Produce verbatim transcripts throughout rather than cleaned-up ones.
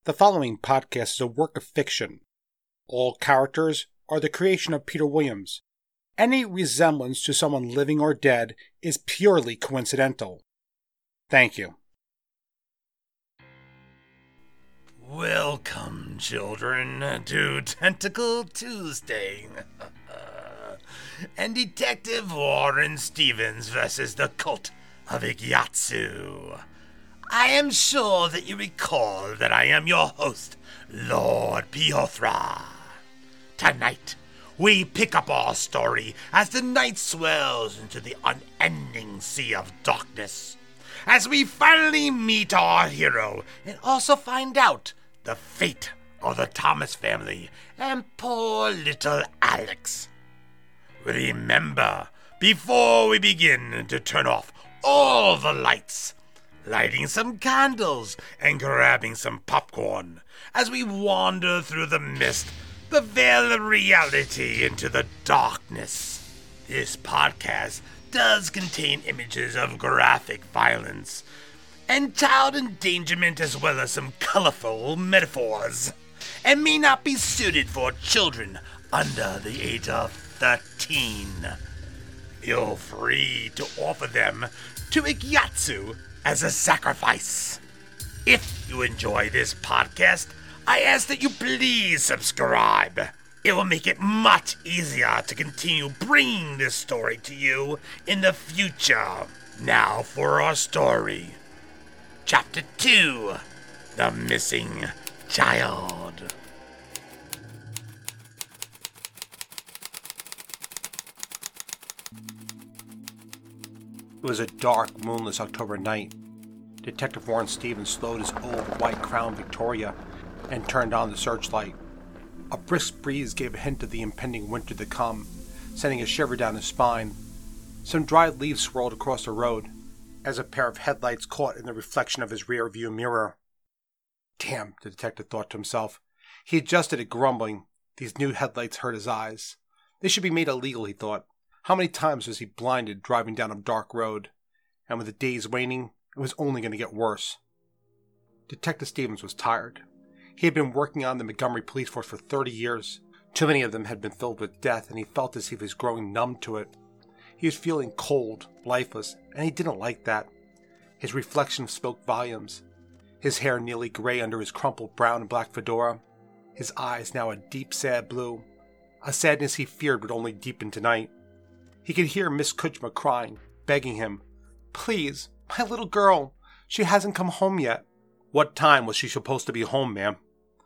The following podcast is a work of fiction. All characters are the creation of Peter Williams. Any resemblance to someone living or dead is purely coincidental. Thank you. Welcome, children, to Tentacle Tuesday. And Detective Warren Stevens versus the Cult of Ikayasu. I am sure that you recall that I am your host, Lord Piothra. Tonight, we pick up our story as the night swells into the unending sea of darkness, as we finally meet our hero and also find out the fate of the Thomas family and poor little Alex. Remember, before we begin, to turn off all the lights, lighting some candles and grabbing some popcorn as we wander through the mist, the veil of reality into the darkness. This podcast does contain images of graphic violence and child endangerment, as well as some colorful metaphors, and may not be suited for children under the age of thirteen. Feel free to offer them to Ikayasu as a sacrifice. If you enjoy this podcast, I ask that you please subscribe. It will make it much easier to continue bringing this story to you in the future. Now for our story. Chapter two, The Missing Child. It was a dark, moonless October night. Detective Warren Stevens slowed his old white Crown Victoria and turned on the searchlight. A brisk breeze gave a hint of the impending winter to come, sending a shiver down his spine. Some dried leaves swirled across the road as a pair of headlights caught in the reflection of his rear-view mirror. Damn, the detective thought to himself. He adjusted it, grumbling. These new headlights hurt his eyes. They should be made illegal, he thought. How many times was he blinded driving down a dark road? And with the days waning, it was only going to get worse. Detective Stevens was tired. He had been working on the Montgomery Police Force for thirty years. Too many of them had been filled with death, and he felt as if he was growing numb to it. He was feeling cold, lifeless, and he didn't like that. His reflection spoke volumes. His hair nearly gray under his crumpled brown and black fedora. His eyes now a deep, sad blue. A sadness he feared would only deepen tonight. He could hear Miss Kutchma crying, begging him, "Please, my little girl. She hasn't come home yet." "What time was she supposed to be home, ma'am?"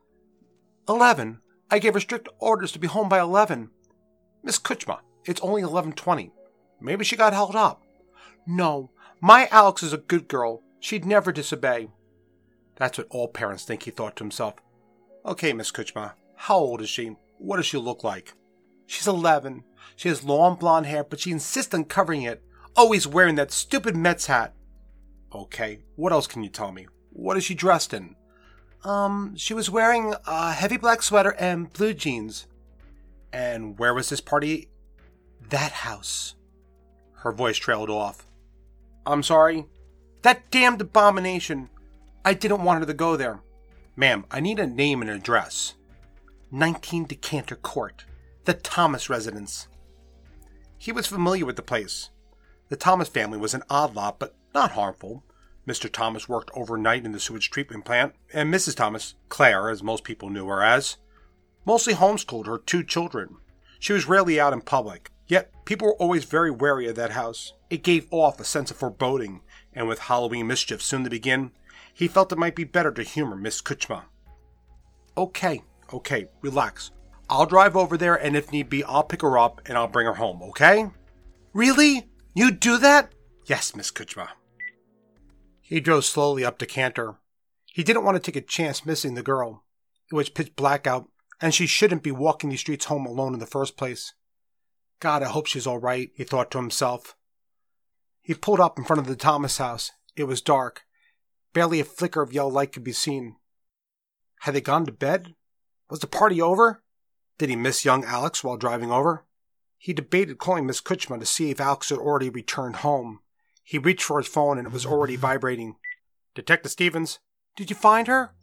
Eleven. I gave her strict orders to be home by eleven. Miss Kutchma, it's only eleven twenty. Maybe she got held up. No, my Alex is a good girl. She'd never disobey. That's what all parents think, he thought to himself. Okay, Miss Kutchma, how old is she? What does she look like? She's eleven. She has long blonde hair, but she insists on covering it, always wearing that stupid Mets hat. Okay, what else can you tell me? What is she dressed in? Um, she was wearing a heavy black sweater and blue jeans. And where was this party? That house. Her voice trailed off. I'm sorry? That damned abomination. I didn't want her to go there. Ma'am, I need a name and address. nineteen Decanter Court. The Thomas residence. He was familiar with the place. The Thomas family was an odd lot, but not harmful. Mister Thomas worked overnight in the sewage treatment plant, and Missus Thomas, Claire, as most people knew her as, mostly homeschooled her two children. She was rarely out in public, yet people were always very wary of that house. It gave off a sense of foreboding, and with Halloween mischief soon to begin, he felt it might be better to humor Miss Kutchma. Okay, okay, relax. I'll drive over there, and if need be, I'll pick her up, and I'll bring her home, okay? Really? You'd do that? Yes, Miss Kutchma. He drove slowly up to Cantor. He didn't want to take a chance missing the girl. It was pitch black out, and she shouldn't be walking these streets home alone in the first place. God, I hope she's all right, he thought to himself. He pulled up in front of the Thomas house. It was dark. Barely a flicker of yellow light could be seen. Had they gone to bed? Was the party over? Did he miss young Alex while driving over? He debated calling Miss Kutchma to see if Alex had already returned home. He reached for his phone and it was already vibrating. Detective Stevens, did you find her?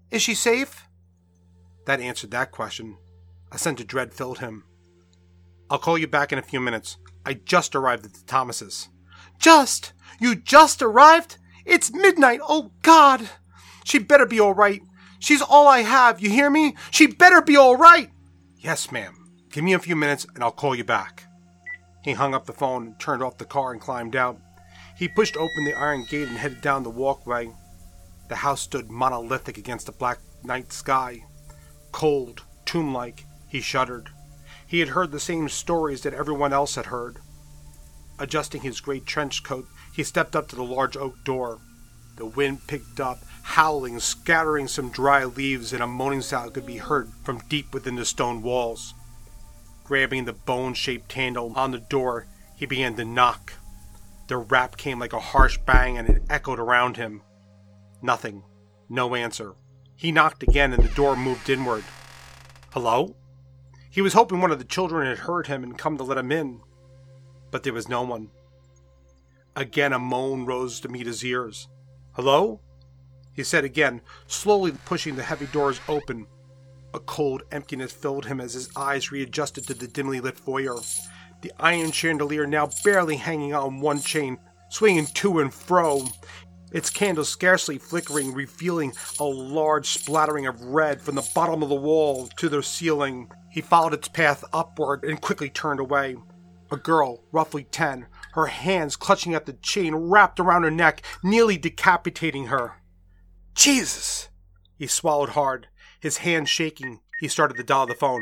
Is she safe? That answered that question. A sense of dread filled him. I'll call you back in a few minutes. I just arrived at the Thomases. Just? You just arrived? It's midnight, oh God! She better be all right. She's all I have, you hear me? She better be all right! Yes, ma'am. Give me a few minutes and I'll call you back. He hung up the phone, turned off the car and climbed out. He pushed open the iron gate and headed down the walkway. The house stood monolithic against the black night sky. Cold, tomb-like, he shuddered. He had heard the same stories that everyone else had heard. Adjusting his gray trench coat, he stepped up to the large oak door. The wind picked up, howling, scattering some dry leaves, and a moaning sound could be heard from deep within the stone walls. Grabbing the bone-shaped handle on the door, he began to knock. The rap came like a harsh bang, and it echoed around him. Nothing. No answer. He knocked again, and the door moved inward. Hello? He was hoping one of the children had heard him and come to let him in. But there was no one. Again a moan rose to meet his ears. Hello? He said again, slowly pushing the heavy doors open. A cold emptiness filled him as his eyes readjusted to the dimly lit foyer. The iron chandelier now barely hanging on one chain, swinging to and fro. Its candle scarcely flickering, revealing a large splattering of red from the bottom of the wall to the ceiling. He followed its path upward and quickly turned away. A girl, roughly ten, her hands clutching at the chain wrapped around her neck, nearly decapitating her. Jesus! He swallowed hard, his hand shaking. He started to dial the phone.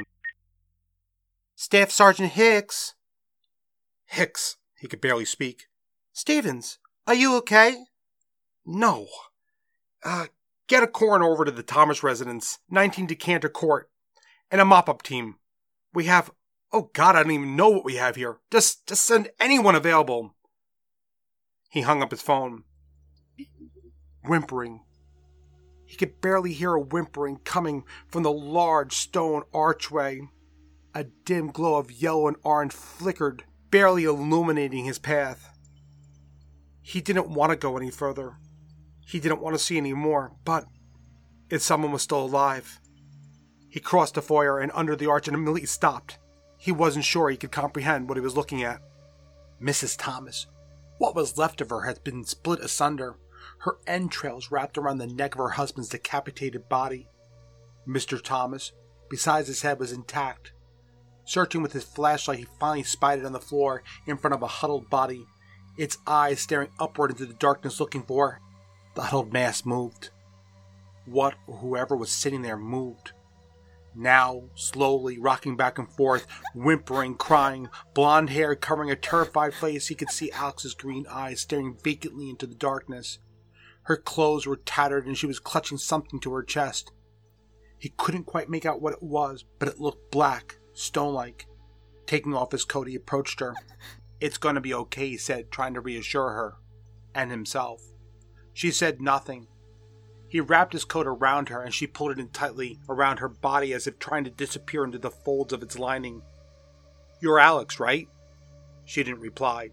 Staff Sergeant Hicks. Hicks. He could barely speak. Stevens, are you okay? No. Uh, get a coroner over to the Thomas residence, nineteen Decanter Court, and a mop-up team. We have... Oh God, I don't even know what we have here. Just, just send anyone available. He hung up his phone. Whimpering. He could barely hear a whimpering coming from the large stone archway. A dim glow of yellow and orange flickered, barely illuminating his path. He didn't want to go any further. He didn't want to see any more, but if someone was still alive. He crossed the foyer and under the arch and immediately stopped. He wasn't sure he could comprehend what he was looking at. Missus Thomas. What was left of her had been split asunder, her entrails wrapped around the neck of her husband's decapitated body. Mister Thomas, besides his head, was intact. Searching with his flashlight, he finally spied it on the floor in front of a huddled body, its eyes staring upward into the darkness looking for her. The huddled mass moved. What or whoever was sitting there moved. Now, slowly, rocking back and forth, whimpering, crying, blonde hair covering a terrified face, he could see Alex's green eyes staring vacantly into the darkness. Her clothes were tattered and she was clutching something to her chest. He couldn't quite make out what it was, but it looked black, stone-like. Taking off his coat, he approached her. It's going to be okay, he said, trying to reassure her. And himself. She said nothing. He wrapped his coat around her and she pulled it in tightly around her body as if trying to disappear into the folds of its lining. You're Alex, right? She didn't reply.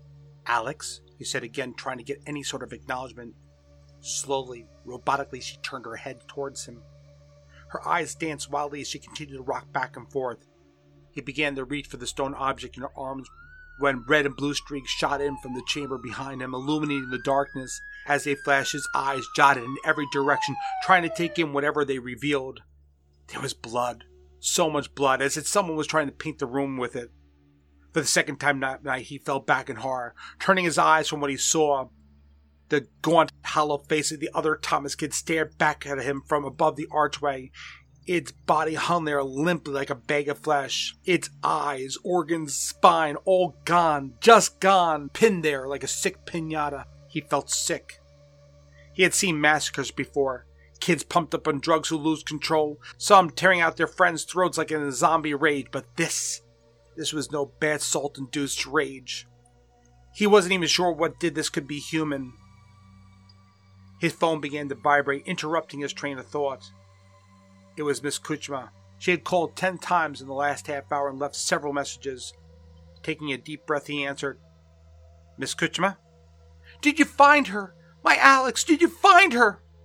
Alex? He said again, trying to get any sort of acknowledgement. Slowly, robotically, she turned her head towards him. Her eyes danced wildly as she continued to rock back and forth. He began to reach for the stone object in her arms when red and blue streaks shot in from the chamber behind him, illuminating the darkness. As they flashed, his eyes jotted in every direction, trying to take in whatever they revealed. There was blood. So much blood, as if someone was trying to paint the room with it. For the second time that night, he fell back in horror, turning his eyes from what he saw. The gaunt, hollow face of the other Thomas kid stared back at him from above the archway. Its body hung there limply like a bag of flesh. Its eyes, organs, spine, all gone, just gone, pinned there like a sick piñata. He felt sick. He had seen massacres before. Kids pumped up on drugs who lose control. Some tearing out their friends' throats like in a zombie rage. But this, this was no bad salt-induced rage. He wasn't even sure what did this could be human. His phone began to vibrate, interrupting his train of thought. It was Miss Kuchma. She had called ten times in the last half hour and left several messages. Taking a deep breath, he answered. Miss Kuchma? Did you find her? My Alex, did you find her?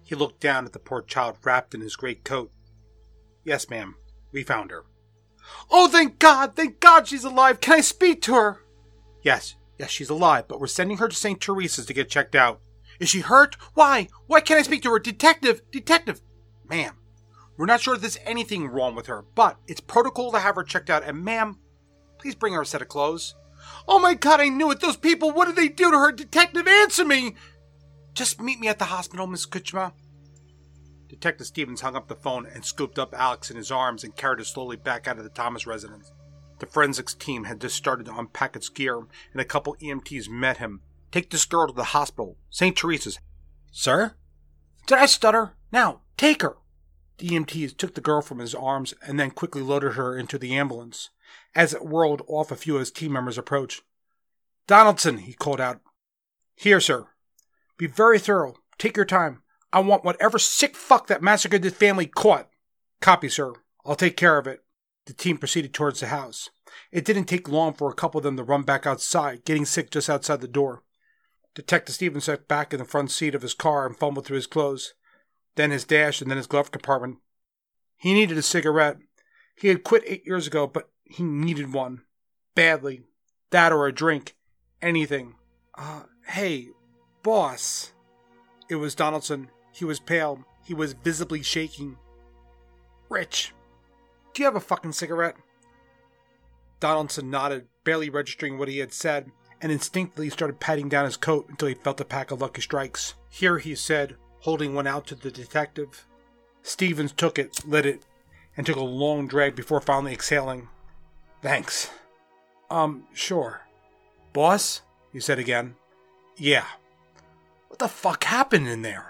He looked down at the poor child wrapped in his great coat. Yes, ma'am. We found her. Oh, thank God! Thank God she's alive! Can I speak to her? Yes, yes, she's alive, but we're sending her to Saint Teresa's to get checked out. Is she hurt? Why? Why can't I speak to her? Detective! Detective! Ma'am, we're not sure if there's anything wrong with her, but it's protocol to have her checked out, and ma'am, please bring her a set of clothes. Oh my God, I knew it! Those people, what did they do to her? Detective, answer me! Just meet me at the hospital, Miss Kutchma. Detective Stevens hung up the phone and scooped up Alex in his arms and carried her slowly back out of the Thomas residence. The forensics team had just started to unpack its gear, and a couple E M Ts met him. Take this girl to the hospital, Saint Teresa's. Sir? Did I stutter? Now, take her! The E M Ts took the girl from his arms and then quickly loaded her into the ambulance. As it whirled off, a few of his team members approached. Donaldson, he called out. Here, sir. Be very thorough. Take your time. I want whatever sick fuck that massacred this family caught. Copy, sir. I'll take care of it. The team proceeded towards the house. It didn't take long for a couple of them to run back outside, getting sick just outside the door. Detective Stevens sat back in the front seat of his car and fumbled through his clothes, then his dash and then his glove compartment. He needed a cigarette. He had quit eight years ago, but he needed one. Badly. That or a drink. Anything. Uh, hey, boss. It was Donaldson. He was pale. He was visibly shaking. Rich, do you have a fucking cigarette? Donaldson nodded, barely registering what he had said, and instinctively started patting down his coat until he felt a pack of Lucky Strikes. Here, he said, holding one out to the detective. Stevens took it, lit it, and took a long drag before finally exhaling. Thanks. Um, sure. Boss? He said again. Yeah. What the fuck happened in there?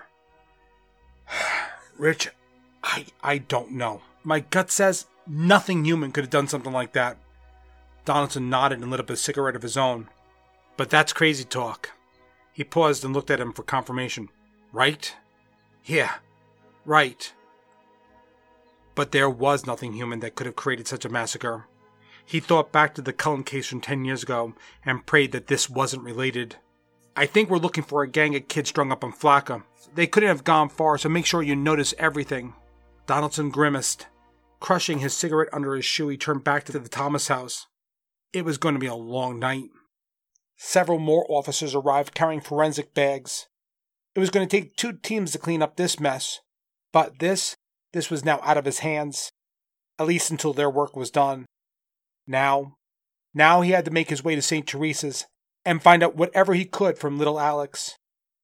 Rich, I I don't know. My gut says nothing human could have done something like that. Donaldson nodded and lit up a cigarette of his own. But that's crazy talk. He paused and looked at him for confirmation. Right? Yeah, right. But there was nothing human that could have created such a massacre. He thought back to the Cullen case from ten years ago and prayed that this wasn't related. I think we're looking for a gang of kids strung up on Flacca. They couldn't have gone far, so make sure you notice everything. Donaldson grimaced. Crushing his cigarette under his shoe, he turned back to the Thomas house. It was going to be a long night. Several more officers arrived carrying forensic bags. It was going to take two teams to clean up this mess. But this, this was now out of his hands. At least until their work was done. Now, now he had to make his way to Saint Teresa's and find out whatever he could from little Alex.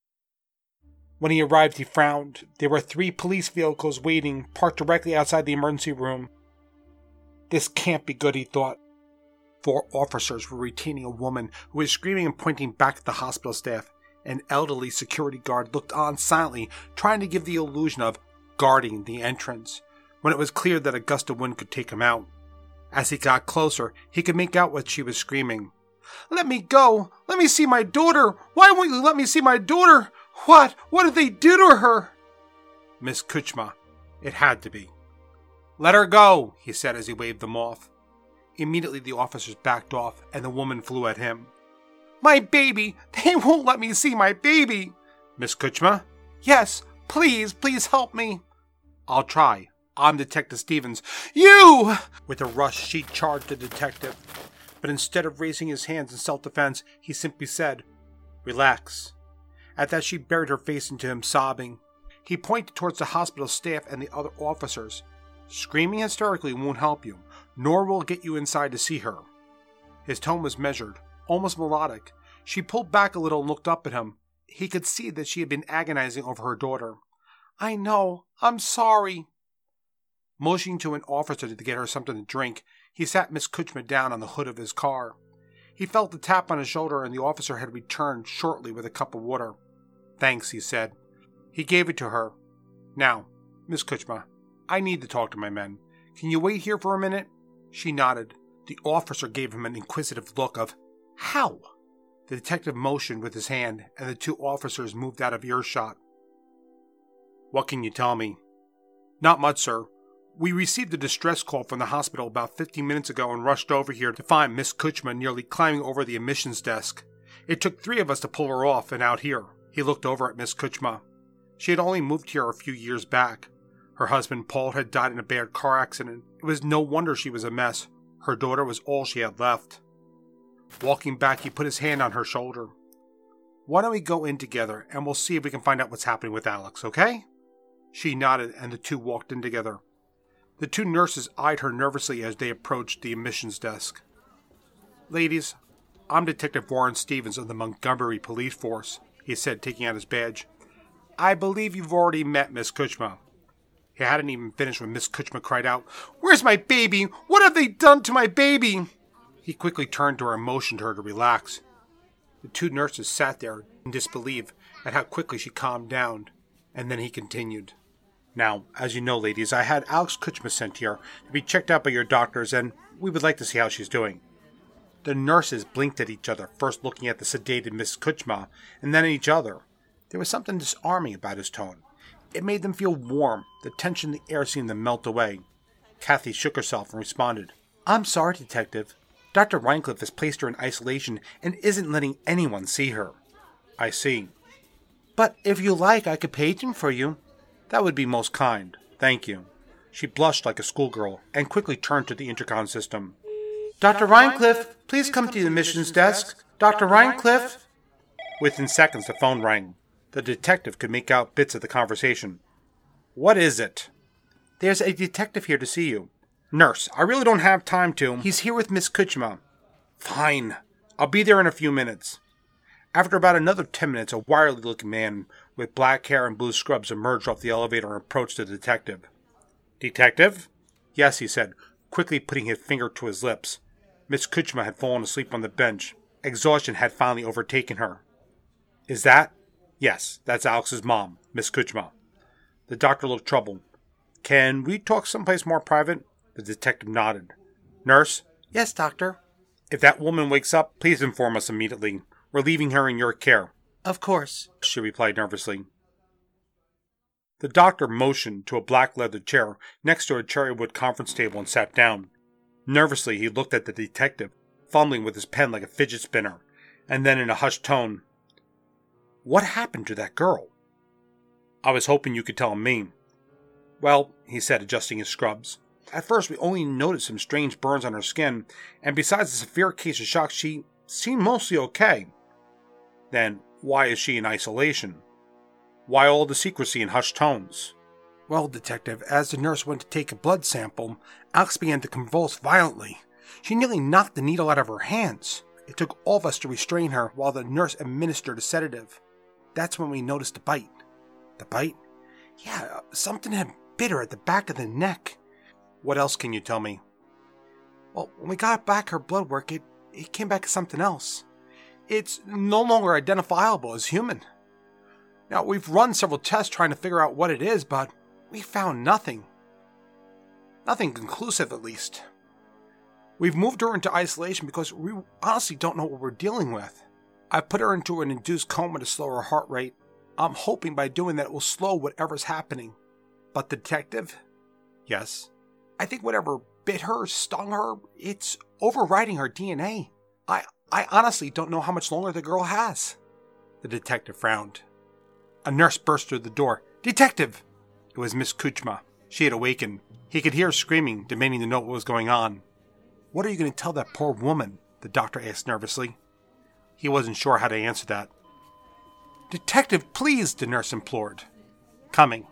When he arrived, he frowned. There were three police vehicles waiting, parked directly outside the emergency room. This can't be good, he thought. Four officers were retaining a woman who was screaming and pointing back at the hospital staff. An elderly security guard looked on silently, trying to give the illusion of guarding the entrance, when it was clear that a gust of wind could take him out. As he got closer, he could make out what she was screaming. Let me go! Let me see my daughter! Why won't you let me see my daughter? What? What did they do to her? Miss Kutchma. It had to be. Let her go, he said as he waved them off. Immediately the officers backed off and the woman flew at him. My baby! They won't let me see my baby! Miss Kutchma? Yes, please, please help me. I'll try. I'm Detective Stevens. You! With a rush, she charged the detective. But instead of raising his hands in self-defense, he simply said, Relax. At that, she buried her face into him, sobbing. He pointed towards the hospital staff and the other officers. Screaming hysterically won't help you, nor will it get you inside to see her. His tone was measured, almost melodic. She pulled back a little and looked up at him. He could see that she had been agonizing over her daughter. I know. I'm sorry. Motioning to an officer to get her something to drink, he sat Miss Kutchma down on the hood of his car. He felt the tap on his shoulder and the officer had returned shortly with a cup of water. Thanks, he said. He gave it to her. Now, Miss Kutchma, I need to talk to my men. Can you wait here for a minute? She nodded. The officer gave him an inquisitive look of, How? The detective motioned with his hand, and the two officers moved out of earshot. What can you tell me? Not much, sir. We received a distress call from the hospital about fifteen minutes ago and rushed over here to find Miss Kutchma nearly climbing over the admissions desk. It took three of us to pull her off and out here. He looked over at Miss Kutchma. She had only moved here a few years back. Her husband, Paul, had died in a bad car accident. It was no wonder she was a mess. Her daughter was all she had left. Walking back, he put his hand on her shoulder. "Why don't we go in together, and we'll see if we can find out what's happening with Alex, okay?" She nodded, and the two walked in together. The two nurses eyed her nervously as they approached the admissions desk. "Ladies, I'm Detective Warren Stevens of the Montgomery Police Force," he said, taking out his badge. "I believe you've already met Miss Kuchma." He hadn't even finished when Miss Kuchma cried out, "Where's my baby? What have they done to my baby?" He quickly turned to her and motioned her to relax. The two nurses sat there in disbelief at how quickly she calmed down, and then he continued. "Now, as you know, ladies, I had Alex Kuchma sent here to be checked out by your doctors, and we would like to see how she's doing." The nurses blinked at each other, first looking at the sedated Miss Kuchma, and then at each other. There was something disarming about his tone. It made them feel warm. The tension in the air seemed to melt away. Kathy shook herself and responded, "I'm sorry, Detective. Doctor Rhinecliffe has placed her in isolation and isn't letting anyone see her." "I see. But if you like, I could page him for you." "That would be most kind. Thank you." She blushed like a schoolgirl and quickly turned to the intercom system. "Doctor Rhinecliffe, please come to the admissions desk. Doctor Rhinecliffe." Within seconds, the phone rang. The detective could make out bits of the conversation. "What is it?" "There's a detective here to see you." "Nurse, I really don't have time to—" "He's here with Miss Kuchma." "Fine. I'll be there in a few minutes." After about another ten minutes, a wiry-looking man with black hair and blue scrubs emerged off the elevator and approached the detective. "Detective?" "Yes," he said, quickly putting his finger to his lips. Miss Kuchma had fallen asleep on the bench. Exhaustion had finally overtaken her. "Is that—" "Yes, that's Alex's mom, Miss Kuchma." The doctor looked troubled. "Can we talk someplace more private?" The detective nodded. "Nurse?" "Yes, doctor." "If that woman wakes up, please inform us immediately. We're leaving her in your care." "Of course," she replied nervously. The doctor motioned to a black leather chair next to a cherrywood conference table and sat down. Nervously, he looked at the detective, fumbling with his pen like a fidget spinner, and then in a hushed tone, "What happened to that girl?" "I was hoping you could tell me." "Well," he said, adjusting his scrubs, "at first we only noticed some strange burns on her skin, and besides a severe case of shock, she seemed mostly okay." "Then why is she in isolation? Why all the secrecy and hushed tones?" "Well, Detective, as the nurse went to take a blood sample, Alex began to convulse violently. She nearly knocked the needle out of her hands. It took all of us to restrain her while the nurse administered a sedative. That's when we noticed the bite." "The bite?" "Yeah, something had bit her at the back of the neck." "What else can you tell me?" "Well, when we got back her blood work, it, it came back as something else. It's no longer identifiable as human. Now, we've run several tests trying to figure out what it is, but we found nothing. Nothing conclusive, at least. We've moved her into isolation because we honestly don't know what we're dealing with. I put her into an induced coma to slow her heart rate. I'm hoping by doing that it will slow whatever's happening. But the detective?" "Yes?" "I think whatever bit her, stung her, it's overriding her D N A. I, I honestly don't know how much longer the girl has." The detective frowned. A nurse burst through the door. "Detective!" It was Miss Kuchma. She had awakened. He could hear her screaming, demanding to know what was going on. "What are you going to tell that poor woman?" the doctor asked nervously. He wasn't sure how to answer that. "Detective, please!" the nurse implored. "Coming."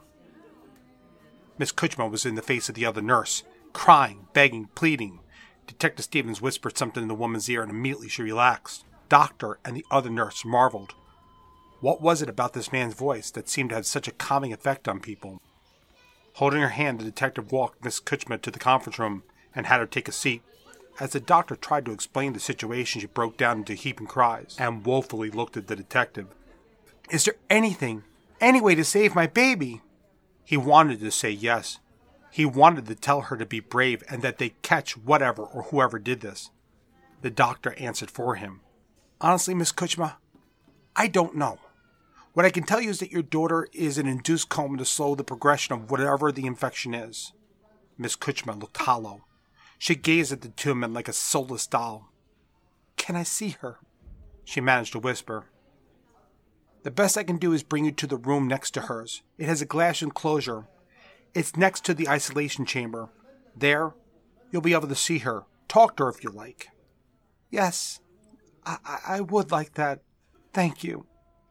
Miss Kuchma was in the face of the other nurse, crying, begging, pleading. Detective Stevens whispered something in the woman's ear, and immediately she relaxed. Doctor and the other nurse marveled. What was it about this man's voice that seemed to have such a calming effect on people? Holding her hand, the detective walked Miss Kuchma to the conference room and had her take a seat. As the doctor tried to explain the situation, she broke down into heaping cries and woefully looked at the detective. "Is there anything, any way to save my baby?" He wanted to say yes. He wanted to tell her to be brave and that they'd catch whatever or whoever did this. The doctor answered for him. "Honestly, Miss Kuchma, I don't know. What I can tell you is that your daughter is in induced coma to slow the progression of whatever the infection is." Miss Kuchma looked hollow. She gazed at the two men like a soulless doll. "Can I see her?" she managed to whisper. The best I can do is bring you to the room next to hers. It has a glass enclosure. It's next to the isolation chamber. There, you'll be able to see her. Talk to her if you like." "Yes, I, I, I would like that. Thank you."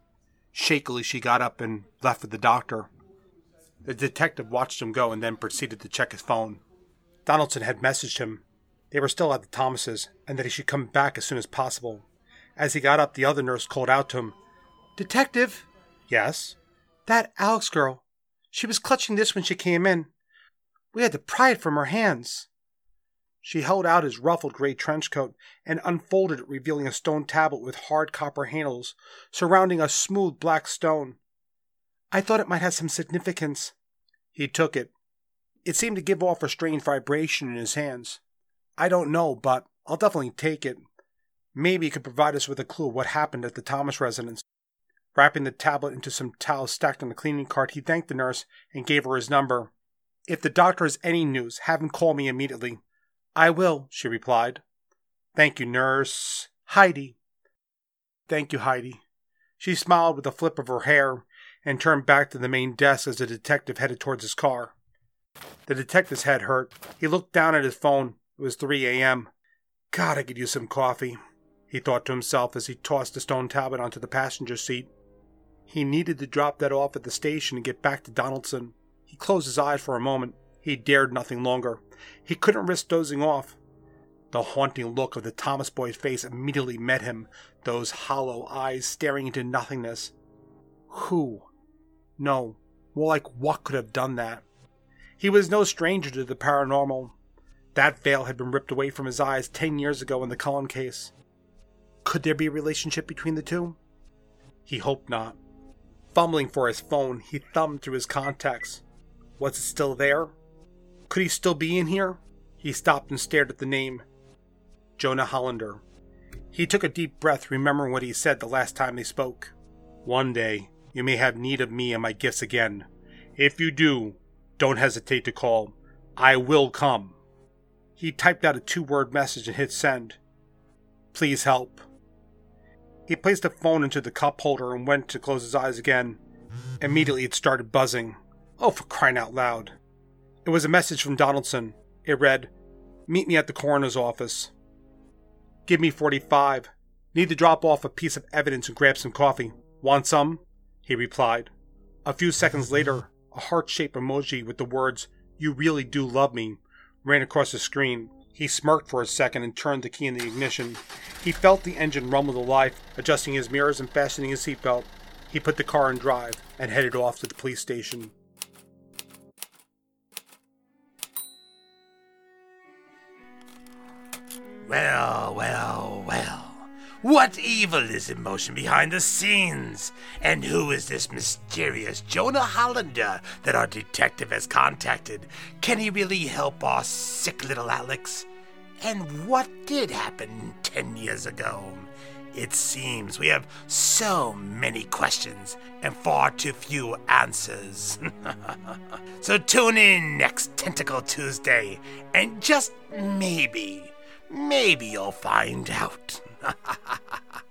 Shakily, she got up and left with the doctor. The detective watched him go and then proceeded to check his phone. Donaldson had messaged him. They were still at the Thomases, and that he should come back as soon as possible. As he got up, the other nurse called out to him. "Detective?" "Yes?" "That Alex girl. She was clutching this when she came in. We had to pry it from her hands." She held out his ruffled gray trench coat and unfolded it, revealing a stone tablet with hard copper handles surrounding a smooth black stone. "I thought it might have some significance." He took it. It seemed to give off a strange vibration in his hands. "I don't know, but I'll definitely take it. Maybe it could provide us with a clue of what happened at the Thomas residence." Wrapping the tablet into some towels stacked on the cleaning cart, he thanked the nurse and gave her his number. "If the doctor has any news, have him call me immediately." "I will," she replied. "Thank you, nurse. Heidi." "Thank you, Heidi." She smiled with a flip of her hair and turned back to the main desk as the detective headed towards his car. The detective's head hurt. He looked down at his phone. It was three a.m. "God, I could use some coffee," he thought to himself as he tossed the stone tablet onto the passenger seat. He needed to drop that off at the station and get back to Donaldson. He closed his eyes for a moment. He dared nothing longer. He couldn't risk dozing off. The haunting look of the Thomas boy's face immediately met him, those hollow eyes staring into nothingness. Who? No, more like what could have done that? He was no stranger to the paranormal. That veil had been ripped away from his eyes ten years ago in the Cullen case. Could there be a relationship between the two? He hoped not. Fumbling for his phone, he thumbed through his contacts. Was it still there? Could he still be in here? He stopped and stared at the name. Jonah Hollander. He took a deep breath, remembering what he said the last time they spoke. "One day, you may have need of me and my gifts again. If you do, don't hesitate to call. I will come." He typed out a two-word message and hit send. "Please help." He placed the phone into the cup holder and went to close his eyes again. Immediately it started buzzing. Oh, for crying out loud. It was a message from Donaldson. It read, "Meet me at the coroner's office." "Give me forty-five. Need to drop off a piece of evidence and grab some coffee. Want some?" he replied. A few seconds later, a heart-shaped emoji with the words, "You really do love me," ran across the screen. He smirked for a second and turned the key in the ignition. He felt the engine rumble to life, adjusting his mirrors and fastening his seatbelt. He put the car in drive and headed off to the police station. Well, well, well. What evil is in motion behind the scenes? And who is this mysterious Jonah Hollander that our detective has contacted? Can he really help our sick little Alex? And what did happen ten years ago? It seems we have so many questions and far too few answers. So tune in next Tentacle Tuesday, and just maybe, maybe you'll find out.